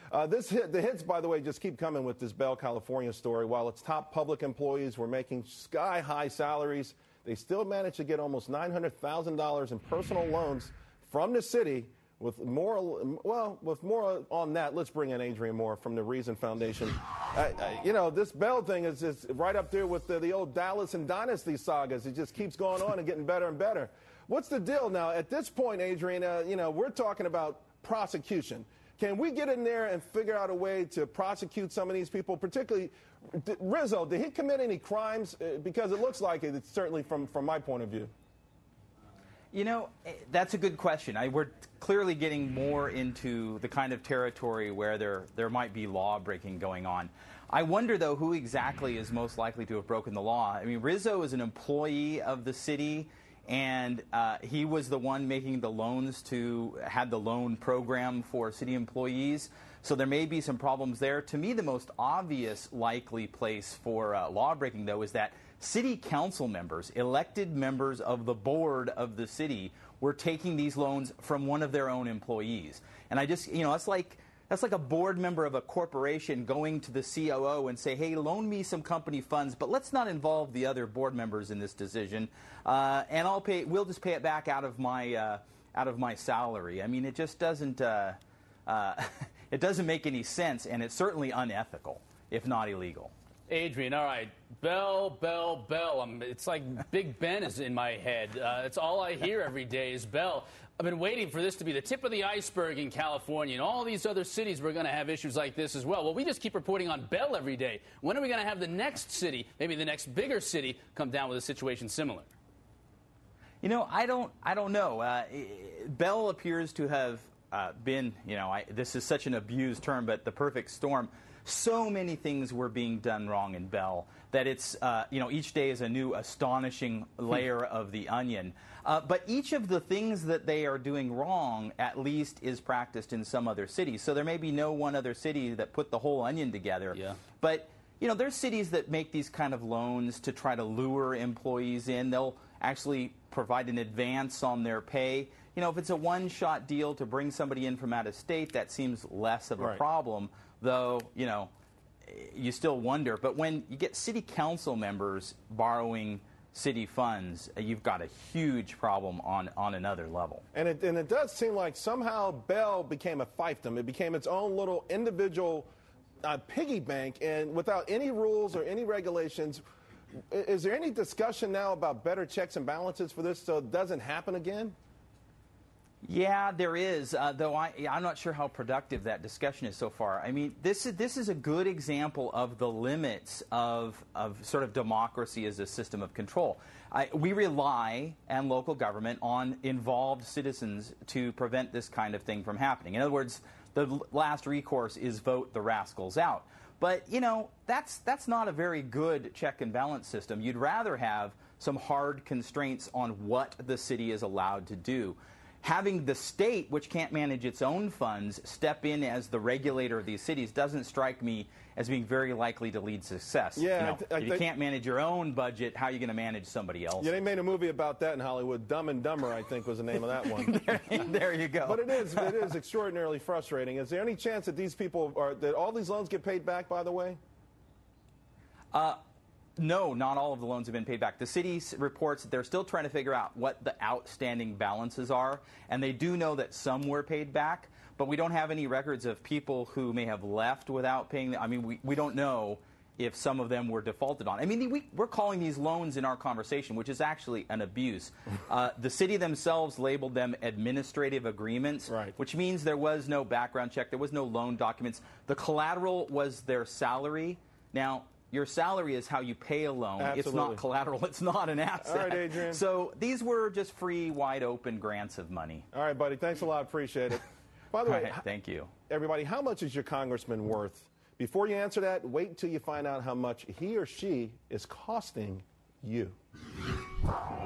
The hits, by the way, just keep coming with this Bell, California story. While its top public employees were making sky-high salaries, they still managed to get almost $900,000 in personal loans from the city. With more on that, let's bring in Adrian Moore from the Reason Foundation. This Bell thing is right up there with the old Dallas and Dynasty sagas. It just keeps going on and getting better and better. What's the deal now? At this point, Adrian, we're talking about prosecution. Can we get in there and figure out a way to prosecute some of these people, particularly Rizzo? Did he commit any crimes? Because it looks like it, certainly from my point of view. That's a good question. We're clearly getting more into the kind of territory where there might be law breaking going on. I wonder, though, who exactly is most likely to have broken the law. I mean, Rizzo is an employee of the city, and he was the one making the loans had the loan program for city employees. So there may be some problems there. To me, the most obvious likely place for law breaking, though, is that city council members, elected members of the board of the city, were taking these loans from one of their own employees. And I just, that's like a board member of a corporation going to the COO and say, hey, loan me some company funds, but let's not involve the other board members in this decision, and we'll just pay it back out of my salary. I mean, it just doesn't it doesn't make any sense, and it's certainly unethical, if not illegal. Adrian, all right, Bell. It's like Big Ben is in my head. It's all I hear every day is Bell. I've been waiting for this to be the tip of the iceberg in California, and all these other cities we're going to have issues like this as well. Well, we just keep reporting on Bell every day. When are we going to have the next city, maybe the next bigger city, come down with a situation similar? I don't know. Bell appears to have been, this is such an abused term, but the perfect storm. So many things were being done wrong in Bell that it's, each day is a new astonishing layer of the onion. But each of the things that they are doing wrong, at least, is practiced in some other cities. So there may be no one other city that put the whole onion together. Yeah. But, there's cities that make these kind of loans to try to lure employees in. They'll actually provide an advance on their pay. If it's a one-shot deal to bring somebody in from out of state, that seems less of a problem. Though, you still wonder. But when you get city council members borrowing city funds, you've got a huge problem on another level. And it does seem like somehow Bell became a fiefdom. It became its own little individual piggy bank, and without any rules or any regulations. Is there any discussion now about better checks and balances for this so it doesn't happen again? Yeah, there is, though I'm not sure how productive that discussion is so far. I mean, this is a good example of the limits of sort of democracy as a system of control. We rely, and local government, on involved citizens to prevent this kind of thing from happening. In other words, the last recourse is vote the rascals out. But, that's not a very good check and balance system. You'd rather have some hard constraints on what the city is allowed to do. Having the state, which can't manage its own funds, step in as the regulator of these cities doesn't strike me as being very likely to lead success. Yeah, if you can't manage your own budget, how are you going to manage somebody else? Yeah, they made a movie about that in Hollywood. Dumb and Dumber, I think, was the name of that one. There you go. But it is extraordinarily frustrating. Is there any chance that that all these loans get paid back, by the way? No, not all of the loans have been paid back. The city reports that they're still trying to figure out what the outstanding balances are, and they do know that some were paid back, but we don't have any records of people who may have left without paying them. I mean, we don't know if some of them were defaulted on. I mean, we're calling these loans in our conversation, which is actually an abuse. The city themselves labeled them administrative agreements, right, which means there was no background check, there was no loan documents. The collateral was their salary. Now, your salary is how you pay a loan. Absolutely. It's not collateral. It's not an asset. All right, Adrian. So these were just free, wide-open grants of money. All right, buddy. Thanks a lot. Appreciate it. By the way, right, thank you. Everybody, how much is your congressman worth? Before you answer that, wait until you find out how much he or she is costing you.